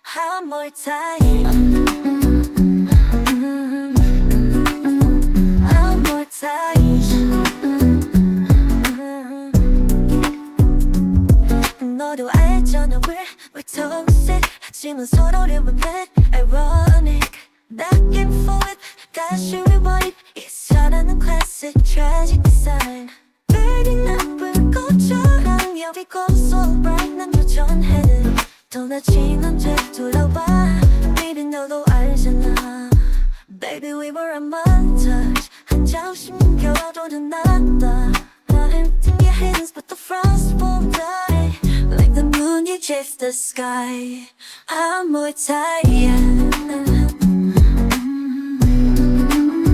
Muay Thai. Muay Thai. 너도 알잖아 we're toxic. 하지만 서로를 왜 mad ironic. Back and forth 다시 rewind. 이사라는 classic tragic design. Baby 나쁜 꽃처럼 여기 고소 bright 난 도전해. 떠나친 언제 돌아와. Baby 너도 알잖아. Baby we were a montage. 한자 없이 겨워도 난다. 나 empty your hands but the frost won't die. Like the moon you chase the sky. I'm Muay Thai.